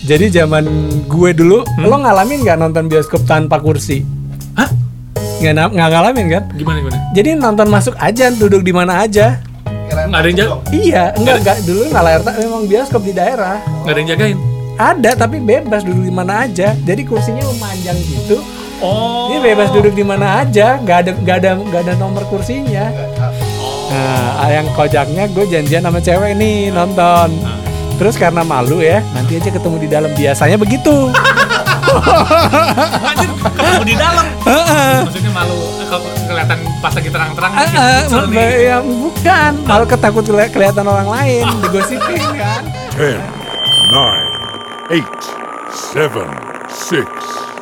Jadi zaman gue dulu, lo ngalamin nggak nonton bioskop tanpa kursi? Hah? Nggak ngalamin kan? Gimana? Jadi nonton masuk aja, duduk di mana aja. Nggak ada yang jaga? Iya, enggak dulu nggak layar memang bioskop di daerah. Nggak ada yang jagain? Ada, tapi bebas duduk di mana aja. Jadi kursinya memanjang gitu. Oh. Ini bebas duduk di mana aja, nggak ada nomor kursinya. Nah, yang kocaknya gue janjian sama cewek nih nonton. Terus karena malu ya, nanti aja ketemu di dalam. Biasanya begitu. Anjir, ketemu di dalam. Maksudnya malu kelihatan pas lagi terang-terang Ya bukan, malu ketakut kelihatan orang lain, digosipin kan. 10, 9, 8, 7, 6,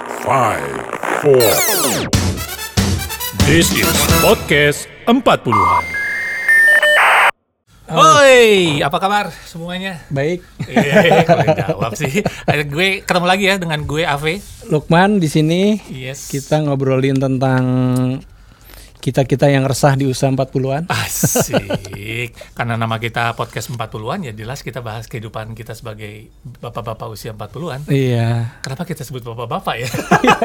5, 4. This is podcast 40-an. Oi, apa kabar semuanya? Baik. Kalau jawab sih. Gue ketemu lagi ya dengan gue Ave. Lukman di sini. Yes. Kita ngobrolin tentang kita yang resah di usia 40-an. Asik. Karena nama kita podcast 40-an ya jelas kita bahas kehidupan kita sebagai bapak-bapak usia 40-an. Iya. Kenapa kita sebut bapak-bapak ya?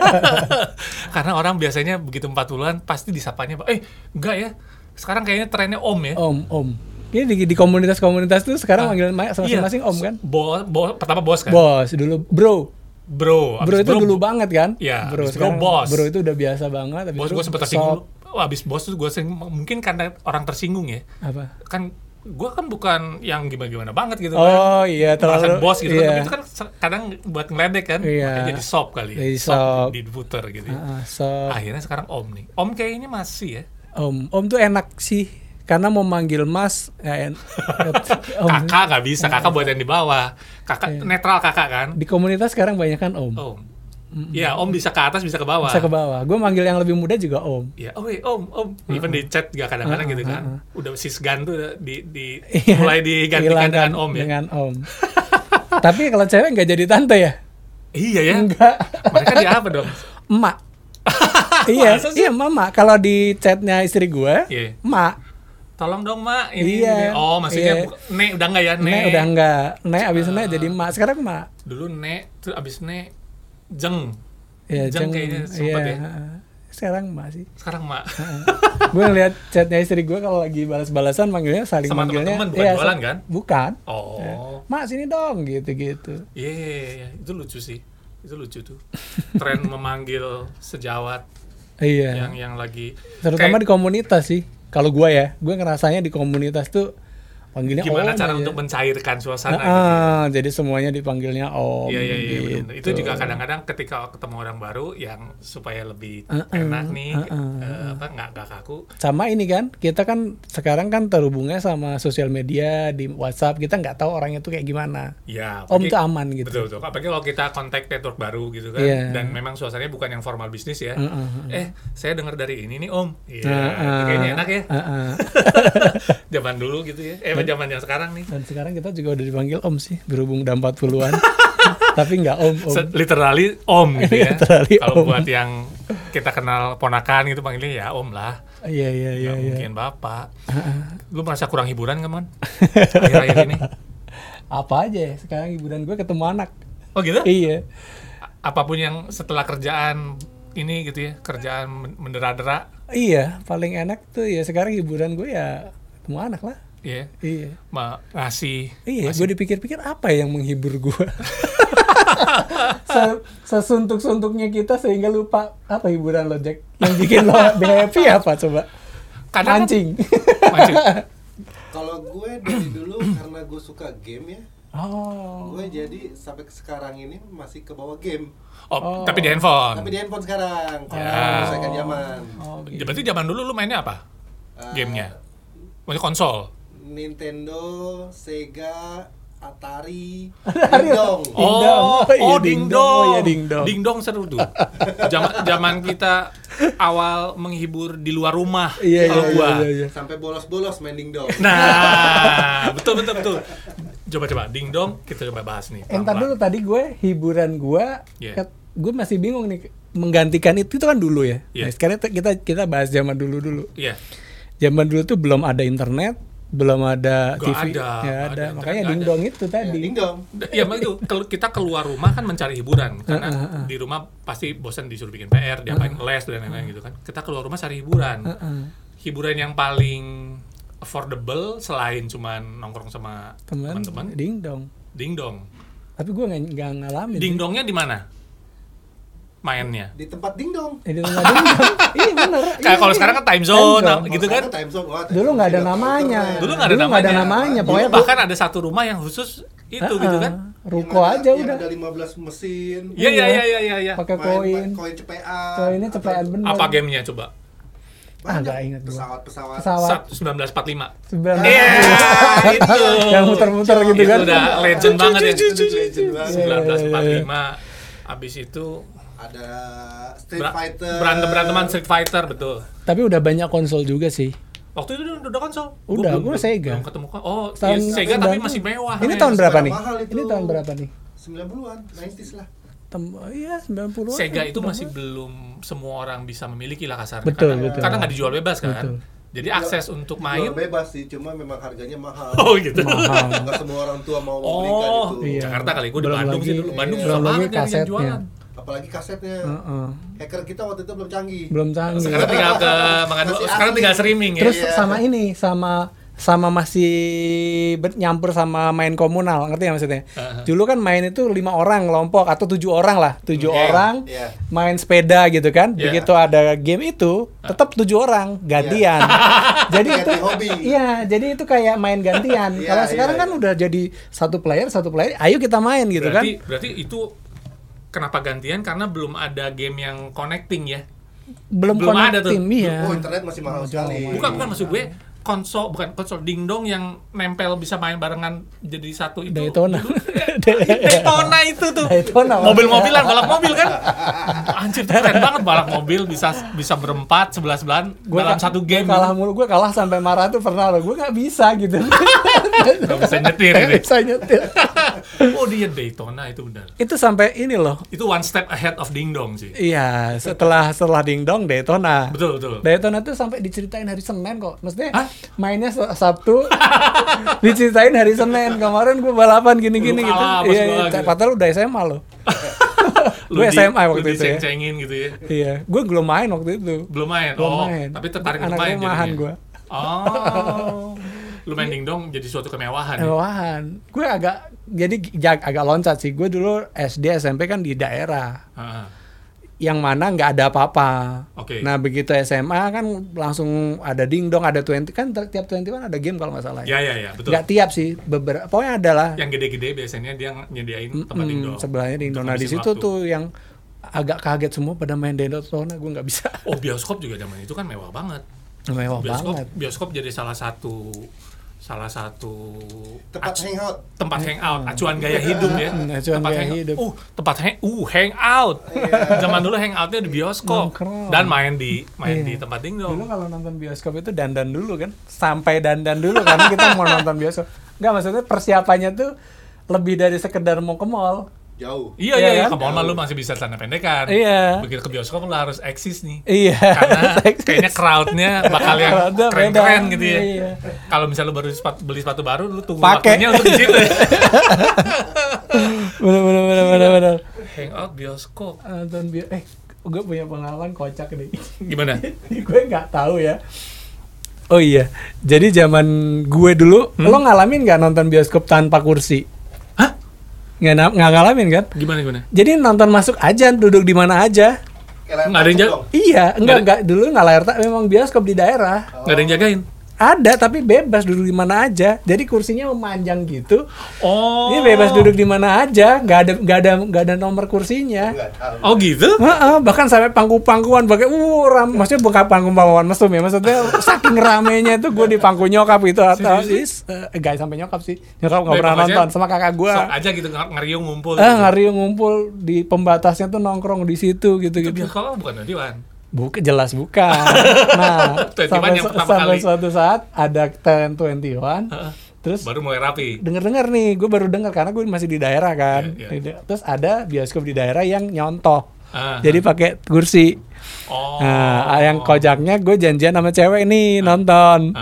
Karena orang biasanya begitu 40-an pasti disapanya, enggak ya. Sekarang kayaknya trennya om ya. Om. Ini di komunitas-komunitas tuh sekarang manggil masing-masing om kan? Pertama bos kan? Bos, dulu bro itu dulu banget kan? Iya, bro bos. Bro itu udah biasa banget. Bos gue sempat tersinggung. Abis bos tuh gue mungkin karena orang tersinggung ya. Apa? Kan gue kan bukan yang gimana banget gitu kan. Oh iya, terlalu bos gitu kan. Tapi itu kan kadang buat ngeledek kan. Iya. Jadi sop kali ya. Sop diputer gitu. Akhirnya sekarang om nih. Om kayaknya masih ya. Om tuh enak sih. Karena mau manggil mas kakak nggak bisa, kakak buat yang di bawah. Kakak netral kakak kan. Di komunitas sekarang banyak kan om. Iya, om bisa ke atas bisa ke bawah. Bisa ke bawah. Gue manggil yang lebih muda juga om. Iya, om. Even di chat juga kadang-kadang gitu kan. Udah sisgan tuh mulai digantikan dengan om ya. Dengan om. Tapi kalau cewek nggak jadi tante ya? Iya ya. Enggak. Mereka di apa dong? Emak. Iya mama. Kalau di chatnya istri gue, emak. Tolong dong mak, ini maksudnya Nek udah enggak ya? Nek udah enggak, Nek abis Nek jadi emak, sekarang emak. Dulu Nek, terus abis Nek Jeng. Iya, Jeng kayaknya sempat ya. Sekarang emak sih. Sekarang emak. Gue ngeliat chatnya istri gue kalau lagi balas-balasan manggilnya saling sama manggilnya. Sama teman-teman bukan jualan kan? Bukan. Mak sini dong, gitu-gitu. Iya, itu lucu sih. Itu lucu tuh. Tren memanggil sejawat. Iya. Yang lagi. Terutama di komunitas sih. Kalau gue ngerasanya di komunitas tuh panggilnya gimana om cara aja. untuk mencairkan suasana gitu. Jadi semuanya dipanggilnya om. Iya, gitu. Itu juga kadang-kadang ketika ketemu orang baru yang supaya lebih enak nih, nggak kaku. Sama ini kan, kita kan sekarang kan terhubungnya sama sosial media di WhatsApp, kita nggak tahu orangnya tuh kayak gimana. Ya, om tuh aman gitu. Betul. Apalagi kalau kita kontak network baru gitu kan, dan memang suasananya bukan yang formal bisnis ya. Saya dengar dari ini nih om. Kayaknya enak ya. Zaman dulu gitu ya. Zaman yang sekarang nih. Dan sekarang kita juga udah dipanggil om sih, berhubung udah 40-an. Tapi nggak om. Literally om gitu ya. Kalau om. Buat yang kita kenal ponakan gitu panggilnya ya om lah. Iya. Mungkin bapak. Lu merasa kurang hiburan nggak, Man? Akhir-akhir ini? Apa aja ya, sekarang hiburan gue ketemu anak. Oh gitu? Iya. Apapun yang setelah kerjaan ini gitu ya, kerjaan mendera-dera. Iya, paling enak tuh ya sekarang hiburan gue ya ketemu anak lah. Iya. Ngasih. Iya, gue dipikir-pikir apa yang menghibur gue. Sesuntuk-suntuknya kita sehingga lupa apa hiburan lo, Jack. Yang bikin lo happy apa coba? Mancing. Kalau gue dari dulu karena gue suka game ya. Gue jadi sampai sekarang ini masih ke bawah game. Tapi di handphone. Tapi di handphone sekarang. Menyelesaikan zaman. Berarti zaman dulu lu mainnya apa? Gamenya? Maksudnya konsol? Nintendo, Sega, Atari, Dingdong. Dingdong. Dingdong seru tuh. Zaman kita awal menghibur di luar rumah. Iya. Sampai bolos-bolos main Dingdong. Nah, betul. Coba Dingdong kita coba bahas nih. Entar dulu tadi gue hiburan gue masih bingung nih menggantikan itu kan dulu ya. Nah, sekarang kita bahas zaman dulu. Iya. Zaman dulu tuh belum ada internet, belum ada Gak TV. ada, Ya gak ada. ada, Makanya gak dingdong itu tadi. Ya, dingdong. Ya itu kita keluar rumah kan mencari hiburan karena di rumah pasti bosan disuruh bikin PR, diapain les dan lain-lain gitu kan. Kita keluar rumah cari hiburan. Hiburan yang paling affordable selain cuman nongkrong sama teman-teman. Dingdong. Tapi gue nggak ngalamin. Dingdongnya di mana? Mainnya di tempat dingdong. Di tempat dingdong. Iya bener. Kayak kalau sekarang kan time zone gitu kan. Dulu nggak ada namanya. Dulu nggak ada namanya. Pokoknya bahkan ada satu rumah yang khusus itu gitu kan. Ruko aja udah. Ada 15 mesin. Iya. Pakai koin. Koin cepean. Koinnya cepean bener. Apa gamenya coba? Nggak ingat gua. Pesawat. 1945. Iya, itu. Yang muter-muter gitu kan. Itu udah legend banget ya. Legend banget. 1945. Abis itu ada Street Fighter. Beranteman Street Fighter, betul. Tapi udah banyak konsol juga sih. Waktu itu udah konsol. Gue Sega. Belum ketemu kan. Oh, Tahun Sega tapi masih mewah. Ini tahun berapa nih? Ini tahun berapa nih? 90-an, 90s lah. Iya, 90-an. Sega itu masih belum semua orang bisa memiliki lah kasarnya. Betul. Karena nggak dijual bebas kan. Betul. Jadi akses untuk main Jual bebas sih, cuma memang harganya mahal. Oh gitu. Mahal. Nggak semua orang tua mau membelikan itu. Iya. Jakarta kali gue di Belum Bandung lagi- sih dulu. Bandung belum susah lagi banget yang kasetnya. jualan. Apalagi kasetnya. Hacker kita waktu itu belum canggih. Belum canggih. Sekarang tinggal sekarang tinggal streaming ya. Terus sama ini sama masih nyampur sama main komunal, ngerti ya maksudnya? Dulu kan main itu 5 orang kelompok atau 7 orang lah, 7 orang Iya. main sepeda gitu kan. Iya. Begitu ada game itu tetap 7 orang gantian. Jadi itu Ganti hobi. iya, jadi itu kayak main gantian. Iya, Kalau sekarang iya, kan udah jadi satu player, ayo kita main gitu kan. Berarti itu kenapa gantian? Karena belum ada game yang connecting ya. Belum ada tuh. connecting, iya. Oh, internet masih mahal sekali. Bukan maksud gue bukan konsol dingdong yang nempel bisa main barengan jadi satu itu. Daytona. Daytona itu tuh. Daytona. Mobil-mobilan, balap mobil kan. Anjir, keren banget balap mobil bisa berempat, sebelah-sebelahan dalam satu game. Gue kalah sampai marah tuh pernah loh. Gue nggak bisa gitu. Gak bisa nyetir Nggak ini. bisa nyetir. Oh dia Daytona itu benar. Itu sampai ini loh. Itu one step ahead of dingdong sih. Iya, setelah dingdong Daytona. Betul. Daytona tuh sampai diceritain hari Senin kok. Maksudnya mainnya Sabtu, diceritain hari Senin. Kemarin gue balapan gini-gini gitu. Iya, padahal udah SMA loh. Gue SMA waktu itu ya. Ceng-cengin gitu ya. Iya, gue belum main waktu itu. Belum main. Tapi tertarik untuk main rumahan jadinya. gue. Oh. Lu main dingdong jadi suatu kemewahan. Kemewahan. Gue agak loncat sih. Gue dulu SD SMP kan di daerah. Yang mana nggak ada apa-apa. Oke. Nah begitu SMA kan langsung ada dingdong, ada 20 kan tiap 21 ada game kalau nggak salah. Ya, betul. Nggak tiap sih, beberapa. Pokoknya ada lah. Yang gede-gede biasanya dia nyediain tempat dingdong. Sebelahnya dingdong. Nah di situ tuh yang agak kaget semua pada main Daytona, gue nggak bisa. Oh bioskop juga zaman itu kan mewah banget. Mewah banget. Bioskop jadi salah satu tempat hangout, acuan gaya hidup ya. Acuan gaya hidup. Hangout. Zaman dulu hangoutnya di bioskop Nongkrong. dan main di tempat dingdong. Dulu kalau nonton bioskop itu dandan dulu kan, sampai dandan dulu karena kita mau nonton bioskop. Nggak, maksudnya persiapannya tuh lebih dari sekedar mau ke mall. Jauh. Iya, kan? ke mall mah lu masih bisa celana pendekan. Iya. Begitu ke bioskop lu harus eksis nih. Iya. Karena kayaknya crowd-nya bakal yang keren-keren gitu ya. Iya. Kalau misalnya lu baru beli sepatu baru, lu tunggu Pakai. waktunya untuk di situ. Bener. Hangout bioskop. Nonton gue punya pengalaman kocak nih. Gimana? Gue nggak tahu ya. Oh iya, jadi zaman gue dulu, lo ngalamin nggak nonton bioskop tanpa kursi? Hah? Nggak ngalamin kan? Gimana? Jadi nonton masuk aja, duduk di mana aja. Nggak ada yang jaga? Iya, enggak dulu nggak layar memang bioskop di daerah. Nggak ada yang jagain? Ada, tapi bebas duduk di mana aja. Jadi kursinya memanjang gitu. Oh. Ini bebas duduk di mana aja, nggak ada nomor kursinya. Oh gitu? Bahkan sampai pangku-pangkuan pakai maksudnya bukan pangku-pangkuan mesum ya, maksudnya saking ramenya itu gue di pangku nyokap itu atau guys sampai nyokap sih. Nyokap nggak pernah nonton sama kakak gue. Sok aja gitu ngeriung ngumpul. Ngeriung ngumpul di pembatasnya tuh nongkrong di situ gitu-gitu. Itu bioskop bukan Nadiwan. Jelas bukan. Nah, sampai suatu saat ada 10-21, terus baru mulai rapi. Dengar gue baru dengar karena gue masih di daerah kan. Yeah. Terus ada bioskop di daerah yang nyontoh. Jadi pakai kursi. Oh. Nah, yang kocaknya gue janjian sama cewek nih nonton.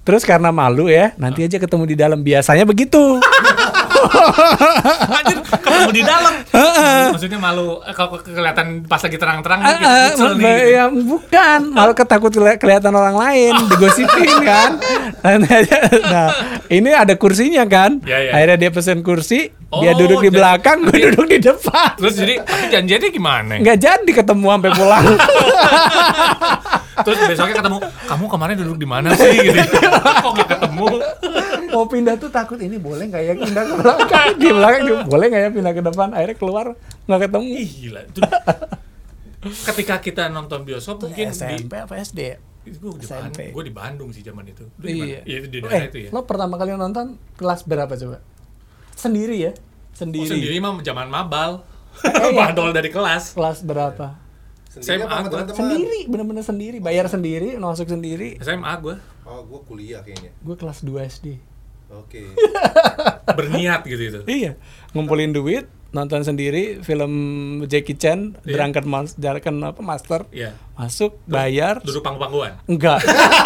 Terus karena malu ya, nanti aja ketemu di dalam. Biasanya begitu. Anjir, ketemu di dalam. Maksudnya malu kalau kelihatan pas lagi terang-terang ya, bukan, malu ketakut kelihatan orang lain, digosipin kan. Nah, ini ada kursinya kan. Akhirnya dia pesen kursi, dia duduk di belakang, gue duduk di depan. Terus jadi janjiannya gimana? Nggak jadi ketemu sampai pulang. Terus besoknya ketemu, kamu kemarin duduk di mana sih? Gitu. Kok nggak ketemu? Mau pindah tuh takut, ini boleh nggak ya pindah ke belakang? Di belakang boleh nggak ya pindah ke depan? Akhirnya keluar nggak ketemu. Ih, gila. Ketika kita nonton bioskop mungkin SMP apa SD ya? Gue di Bandung sih zaman itu. Iya. Itu di daerah itu ya. Lo pertama kali nonton kelas berapa coba? Sendiri ya? Sendiri mah zaman mabal. Badol dari kelas. Kelas berapa? SMA gue sendiri, bener-bener sendiri, bayar sendiri, masuk sendiri. SMA gue. Oh, gue kuliah kayaknya. Gue kelas 2 SD. Oke. Berniat gitu itu. Iya, ngumpulin duit, nonton sendiri film Jackie Chan, Drunken Master. Iya. Masuk, bayar. Duduk pangku-pangkuan? Enggak.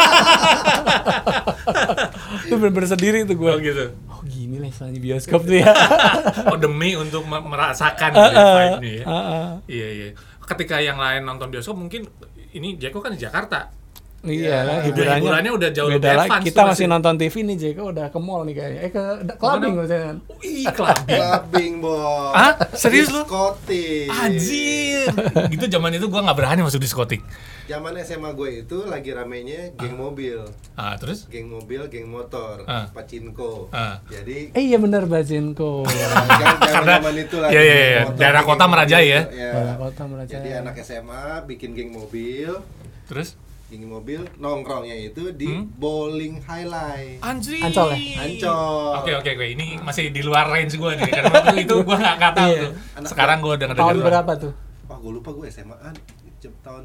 Itu bener-bener sendiri tuh gue. Oh gitu. Oh gini lah istilahnya bioskop tuh ya. Oh demi untuk merasakan vibe-nya ya. Iya. Ketika yang lain nonton bioskop mungkin ini Jeko kan di Jakarta. Iya lah, hiburannya udah jauh lebih advance. Kita masih nonton TV nih, Jeko udah ke mall nih kayaknya. Ke clubbing maksudnya. Clubbing, Bos. Hah? Serius lu? Diskotik. Anjir. Gitu zaman itu gua enggak berani masuk diskotik. Zaman SMA gue itu lagi ramenya geng mobil. Terus? Geng mobil, geng motor, pacinko. Jadi iya benar pacinko. Karena zaman itu lagi. Iya. Daerah kota merajai ya. Daerah kota merajai. Jadi anak SMA bikin geng mobil. Terus? Geng mobil nongkrongnya itu di bowling highlight. Anjir. Ancol ya? Ancol. Oke. Ini masih di luar range gue nih. Karena waktu itu gue nggak tahu tuh. Sekarang gue udah ngedengar. Tahun berapa tuh? Wah, gue lupa, gue SMA-an tahun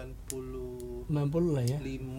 90 lah ya.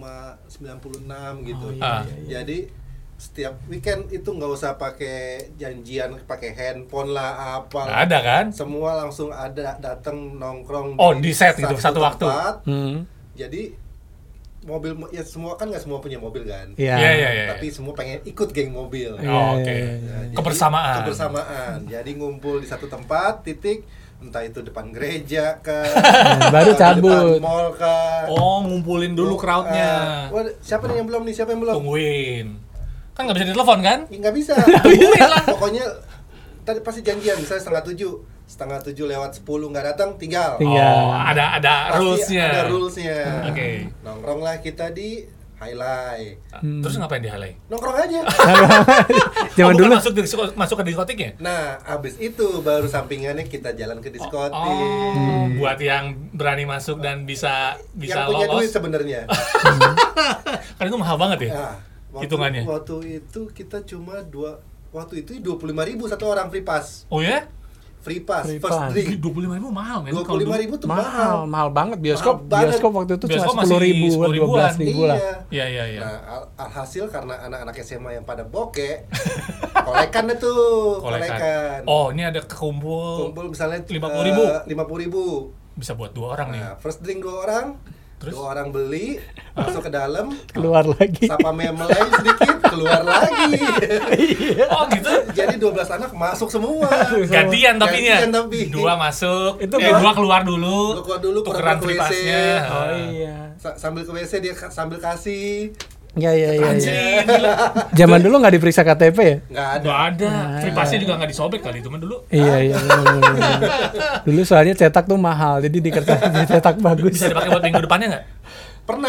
96 gitu. Iya. Jadi setiap weekend itu nggak usah pakai janjian, pakai handphone lah apa. Nggak ada kan? Semua langsung ada, datang nongkrong. Di set gitu satu waktu. Jadi mobil ya semua kan nggak semua punya mobil kan. Iya. Tapi semua pengen ikut geng mobil. Oke. Kebersamaan. Jadi ngumpul di satu tempat, titik. Entah itu depan gereja kan, baru cabut. Depan mall kan. Ngumpulin dulu crowdnya. Siapa nih yang belum? Tungguin. Kan nggak bisa ditelepon kan? Nggak bisa. Pokoknya tadi pasti janjian, misalnya 6:30 lewat 10 nggak datang, tinggal. Ada rulesnya. Ada rulesnya. Oke. Nongkrong lah kita di highlight. Terus ngapain di highlight? Nongkrong aja. Zaman dulu masuk ke diskotiknya? Nah, abis itu baru sampingannya kita jalan ke diskotik. Buat yang berani masuk dan bisa yang punya lolos. duit sebenarnya. Kan itu mahal banget ya? Nah, hitungannya. Waktu itu kita cuma 25.000 satu orang free pass. Oh ya? Free pass, first drink. 25.000 mahal men. 25.000 tuh mahal banget. Bioskop waktu itu cuma 10.000, 12.000 lah. Iya. Nah, alhasil karena anak-anak SMA yang pada bokek, kolekan itu. Oh, ini ada kumpul misalnya 50.000. Bisa buat 2 orang nih. Nah, first drink 2 orang. Terus? 2 orang beli, masuk ke dalam, keluar lagi. Sapa memeleng sedikit, keluar lagi. Oh gitu? Jadi 12 anak masuk semua. Gantian tapi. 2 masuk, 2 keluar dulu. Tukeran free pass-nya. Oh iya. Sambil ke WC dia sambil kasih. Iya. Zaman dulu nggak diperiksa KTP ya? Nggak ada. Free pass-nya juga nggak disobek kali itu dulu. Iya. Dulu soalnya cetak tuh mahal, jadi di kertas dicetak bagus. Bisa dipakai buat minggu depannya nggak? Pernah.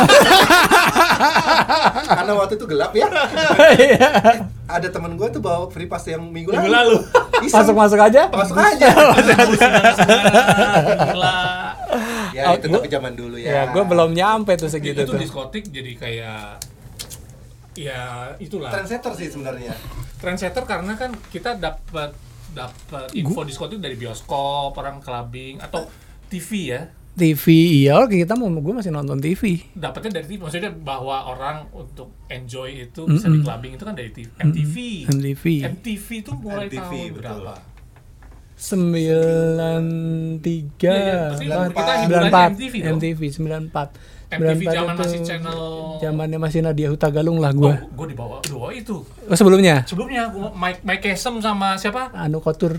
Karena waktu itu gelap ya. Ada temen gue tuh bawa free pass yang minggu lalu. Masuk aja. Ya itu tapi zaman dulu ya. Ya gue belum nyampe tuh segitu tuh. Itu diskotik jadi kayak ya itulah. Trendsetter sih sebenarnya. Trendsetter karena kan kita dapat info diskotik dari bioskop, orang clubbing atau TV ya. TV iya, kita gue masih nonton TV. Dapatnya dari TV, maksudnya bahwa orang untuk enjoy itu bisa di clubbing itu kan dari TV. MTV itu mulai tahun berapa? 93, kita 94, MTV MTV 94. MTV zaman masih channel. Zamannya masih Nadia Hutagalung lah gue. Gue di bawah itu. Oh, sebelumnya Gua Mike Kesem sama siapa? Anu Kotur.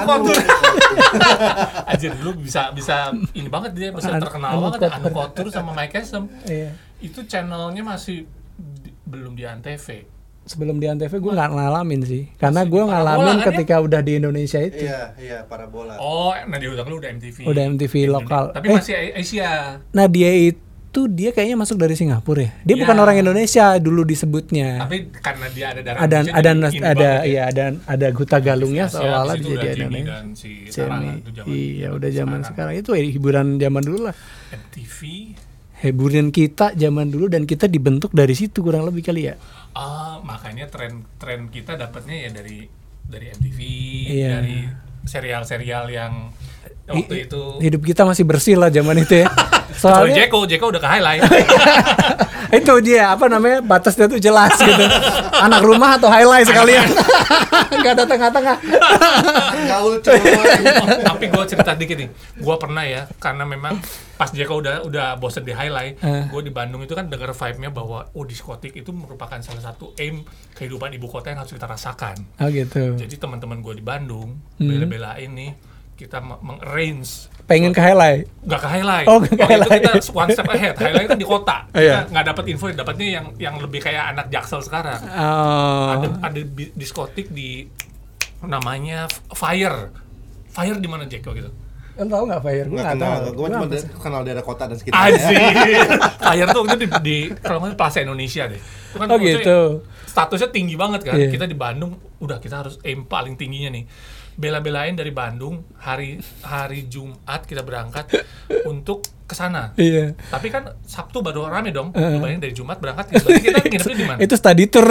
Anjir dulu bisa ini banget dia, bisa terkenal banget Anu Kotur sama Mike Kesem. Iya. Itu channelnya masih belum di Antv. Sebelum di Antv gue nggak ngalamin sih, karena gue ngalamin kan ketika udah di Indonesia itu. Iya, parabola. Oh, Nadia Hutagalung udah MTV. Udah MTV lokal. Tapi masih Asia. Nah dia itu dia kayaknya masuk dari Singapura ya. Dia bukan orang Indonesia dulu disebutnya. Tapi karena dia ada darah Indonesia, ada Hutagalungnya seolah-olah dia jadi Indonesia. Iya, udah zaman sekarang itu hiburan zaman dulu lah. MTV. Hiburan kita zaman dulu dan kita dibentuk dari situ kurang lebih kali ya. Makanya tren kita dapatnya ya dari MTV, iya. Dari serial-serial yang waktu itu. Hidup kita masih bersih lah zaman itu ya. Soalnya Jeko udah ke highlight. Itu dia apa namanya, batasnya tuh jelas gitu. Anak rumah atau highlight sekalian. Enggak ada tengah-tengah. Gaul cowok. Tapi gue cerita dikit nih. Gue pernah ya, karena memang pas Jeko udah bosen di highlight, gue di Bandung itu kan denger vibe-nya bahwa diskotik itu merupakan salah satu aim kehidupan ibu kota yang harus kita rasakan. Oh gitu. Jadi teman-teman gue di Bandung bela-belain nih, kita meng-arrange pengen ke highlight. Nggak ke highlight. Oh, ke highlight. Itu kita one step ahead. Highlight kan di kota. Iya. Kita nggak dapat info, dapatnya yang lebih kayak anak Jaksel sekarang. Ada diskotik di namanya Fire. Fire di mana Jeko gitu? Kan tahu nggak Fire? Gue nggak tahu. Gue cuma kenal daerah kota dan sekitarnya. Anjir. Fire tuh itu di kalau nggak Plaza Indonesia deh. Itu kan gitu. Statusnya tinggi banget kan. Yeah. Kita di Bandung, udah kita harus aim paling tingginya nih. Bela-belain dari Bandung hari Jumat kita berangkat untuk ke sana. Iya. Tapi kan Sabtu baru rame dong. Bayangin dari Jumat berangkat, berarti kita nginepnya di mana? Itu study tour.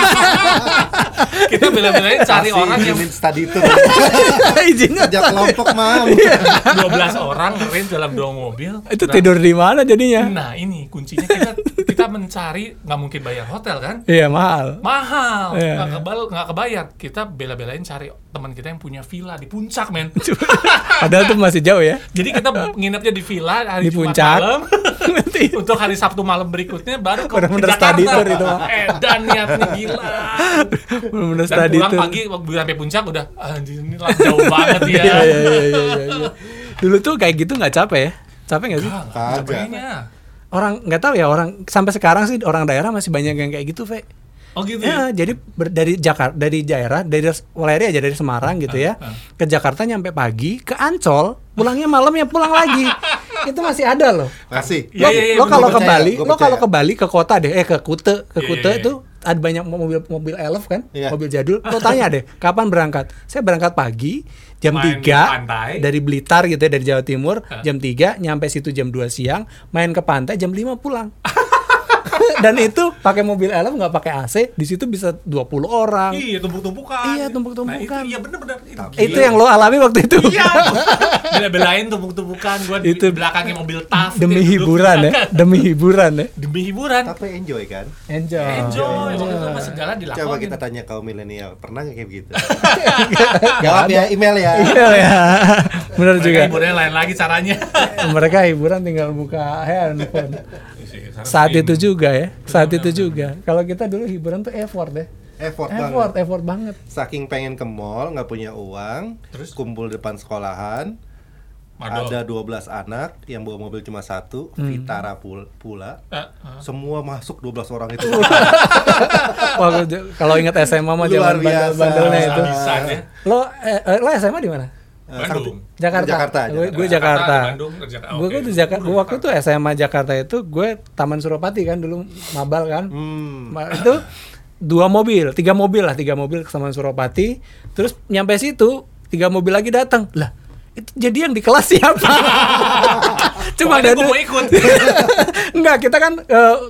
Kita bela-belain cari orang yang study tour. Izinnya Sejak kelompok mam. 12 orang range dalam 2 mobil. Itu tidur di mana jadinya? Nah, ini kuncinya kita mencari, nggak mungkin bayar hotel kan? Iya, mahal. Iya. Nggak kebayar. Kita bela-belain cari teman kita yang punya villa di puncak, men. Padahal tuh masih jauh ya. Jadi kita nginepnya di villa hari Di Jumat puncak. malam. Untuk hari Sabtu malam berikutnya baru ke Bener-bener Jakarta. study tour itu, Pak. Dan niatnya gila. Bener-bener Dan study pulang tour. pagi waktu sampai puncak udah anjir ini lah jauh banget ya. Iya. Dulu tuh kayak gitu nggak capek ya? Capek nggak sih? Capeknya. Orang nggak tahu ya, orang sampai sekarang sih orang daerah masih banyak yang kayak gitu, Fe. Oh gitu Ya, jadi dari Jakarta, dari daerah, mulai aja dari Semarang gitu ya, ke Jakarta nyampe pagi, ke Ancol, pulangnya malam ya pulang lagi. Itu masih ada loh. Masih. Lo kalau ke Bali, Gua ke kota deh, ke Kute Iya. itu ada banyak mobil elf kan, Iya. mobil jadul. Lo tanya deh, kapan berangkat? Saya berangkat pagi, jam Main 3 di pantai. dari Blitar gitu ya, dari Jawa Timur, jam 3 nyampe situ jam 2 siang, main ke pantai jam 5 pulang. Dan itu pakai mobil elf, nggak pakai AC, di situ bisa 20 orang. Iya, tumpuk-tumpukan. Iya, tumpuk-tumpukan. Nah, itu iya bener-bener. Itu yang lo alami waktu itu. Iya. Bela-belain tumpuk-tumpukan, gua di Itu belakangnya mobil TAF. demi gitu, hiburan ya, demi hiburan ya. Demi hiburan. Tapi enjoy kan? Enjoy. Waktu itu mah segala dilakukan. Coba kita tanya kaum milenial, pernah nggak kayak begitu? Jawab ya, email ya. Iya ya. Benar Mereka juga. hiburannya lain lagi caranya. Mereka hiburan tinggal buka handphone. Saat itu juga ya. Saat itu juga. Kalau kita dulu hiburan tuh effort ya. Effort banget. Saking pengen ke mall, nggak punya uang, Terus? kumpul depan sekolahan. Madol. Ada 12 anak yang bawa mobil cuma satu, Vitara pula. Semua masuk 12 orang itu. Wah, kalau ingat SMA mah Luar zaman biasa. bandel-bandelnya itu. Habisan ya. Lo SMA di mana? Bandung. Jakarta. Jakarta. Gue Jakarta. Bandung, Jakarta. Gue tuh Jakarta. Waktu itu SMA Jakarta itu gue Taman Suropati kan dulu mabal kan. Itu 3 mobil ke Taman Suropati. Terus nyampe situ 3 mobil lagi datang. Lah, itu jadi yang di kelas siapa? Cuma Pokoknya ada gue mau ikut. Enggak, kita kan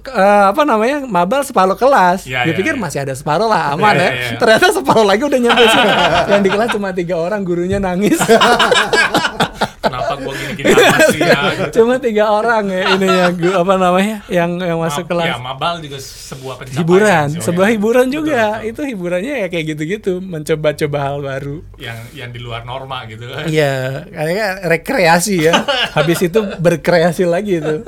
mabal separuh kelas. Ya, Dipikir ya. masih ada separuh lah, aman Ya, ya. ya. Ternyata separuh lagi udah nyampe sini. Yang di kelas cuma 3 orang, gurunya nangis. Kenapa gue gini gini amat sih ya. Gitu. Cuma 3 orang ya ini yang apa namanya yang masuk kelas. Ya, mabal juga sebuah pencapaian. Hiburan, sih, sebuah ya. hiburan juga. Betul. Itu hiburannya ya kayak gitu-gitu, mencoba-coba hal baru. Yang di luar norma gitu kan. Iya, kayaknya rekreasi ya. Habis itu berkreasi lagi itu.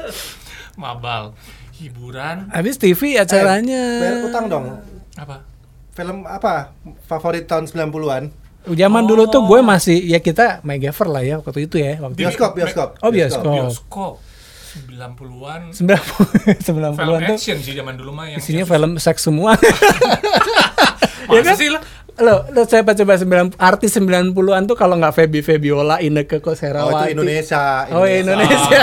Mabal, hiburan. Habis TV acaranya. Bayar utang dong. Apa? Film apa favorit tahun 90-an? Zaman dulu tuh gue masih ya kita MacGyver lah ya waktu itu ya. Waktu Bioskop. Oh, bioskop. Bioskop 90-an. 90-an Film tuh action sih zaman dulu mah yang isinya film seks semua. Masa Ya kan? sih lah? Lo saya coba 90 artis 90-an tuh kalau nggak Febiola, Inneke Koesherawati. Oh, itu Indonesia. Oh, Indonesia.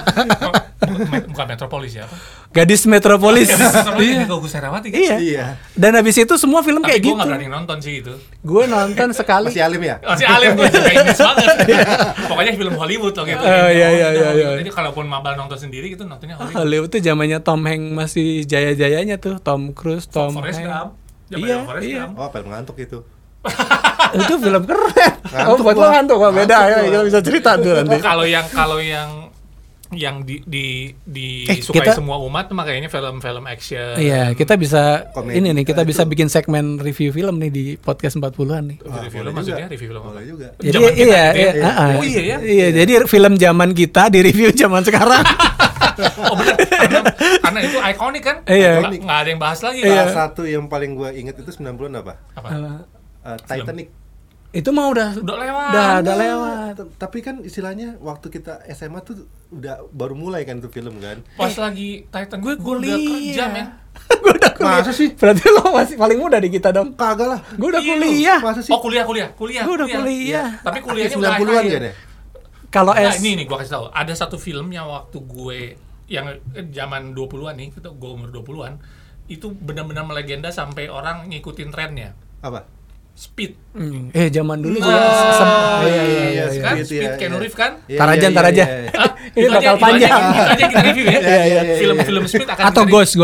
Bukan Metropolis ya? Gadis Metropolis. Iya. Inneke Koesherawati kan? Iya. Dan habis itu semua film Tapi kayak gue gitu. nggak berani nonton sih itu. Gue nonton sekali. Masih alim ya? Masih alim gue juga Inggris banget. Pokoknya film Hollywood loh gitu. Oh, iya. Jadi kalaupun mabal nonton sendiri gitu nontonnya Hollywood. Hollywood tuh zamannya Tom Hanks masih jaya-jayanya tuh, Tom Cruise, Tom Forrest Hanks. Gump. Iya, Forrest iya. Gump. Oh, film ngantuk itu. Itu film keren. Ngantuk Buat lo gua. ngantuk, wah beda ya. Ngantuk Kita bisa cerita tuh nanti. Kalau yang disukai kita- semua umat mah kayaknya film-film action. Iya, kita bisa Komedi. ini nih, kita Nah, bisa itu. bikin segmen review film nih di podcast 40-an nih. Review film boleh maksudnya juga. review film apa? Boleh juga. Jadi Zaman kita iya, gitu ya? iya, Oh iya ya? Iya, jadi film zaman kita di review zaman sekarang. Oh benar, karena itu ikonik kan? Iya. Nggak ada yang bahas lagi. Iya. Salah satu yang paling gue inget itu 90-an apa? Apa? Titanic. Itu mah udah Udah lewat. udah lewat. Tapi kan istilahnya waktu kita SMA tuh udah baru mulai kan tuh film kan. Pas lagi Titan Gue gue udah kerja men. Gue udah kuliah. Masa sih? Berarti lo masih paling muda di kita dong. Kagak lah. Gue udah Iya, kuliah. Masa sih? Oh kuliah. Gue udah kuliah. Tapi kuliahnya Akhir udah 90-an akhir. kan ya? Kalau Nah, S ini gue kasih tahu. Ada satu film yang waktu gue yang zaman 20-an nih, kita gue umur 20-an, itu benar-benar melegenda sampai orang ngikutin trennya. Apa? Speed. zaman dulu juga iya, Kan Speed, Speed iya, Keanu iya. Reeves kan? Iya, Tarajan, iya, Tarajan. iya, iya. Hah? Ini Itu bakal aja- panjang. Itu aja kita review ya. Iya, iya, iya. Film-film Speed akan atau kita Ghost.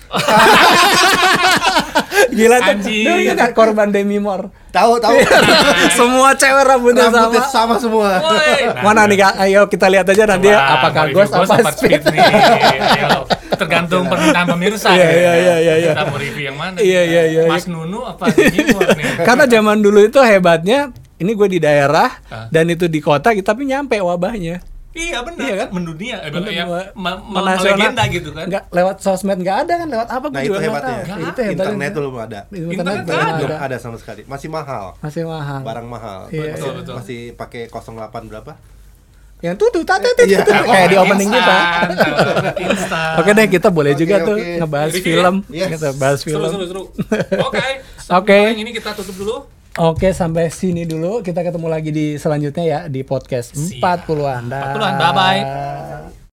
Gila tuh. Anjing. Lu ingat gak korban Demi Moore? Tahu. Semua cewek rambutnya Rambutnya sama. sama semua. Woi. Mana nih Kak? Ayo kita lihat aja nanti ya, Wah, apakah mau review Ghost apa Speed. nih? Ayo, tergantung permintaan pemirsa. Iya, ya. iya. Kita mau review yang mana? Iya. Mas Nunu apa Jimur nih? Karena zaman dulu itu hebatnya, ini gue di daerah Ah. dan itu di kota, tapi nyampe wabahnya. Iya benar, Iya kan? mendunia, Menasional. melegenda gitu kan? Nggak lewat sosmed, nggak ada kan, lewat apa gue Nah, itu juga nggak hebatnya. tahu. Nggak Itu hebatnya. Internet belum ada. Internet Internet belum ada. Belum ada sama sekali. Masih mahal. Masih mahal. Barang mahal. Iya. Masih, Betul. masih pakai 08 berapa? Yang tuh tata Iya. kayak di opening kita. Instan. Oke deh, kita boleh Oke, juga tuh oke. ngebahas Review film. ya? Yes. Kita bahas film. Seru. Oke. Oke. Yang ini kita tutup dulu. Oke, sampai sini dulu. Kita ketemu lagi di selanjutnya ya di podcast Siap. 40-an. 40-an, bye-bye.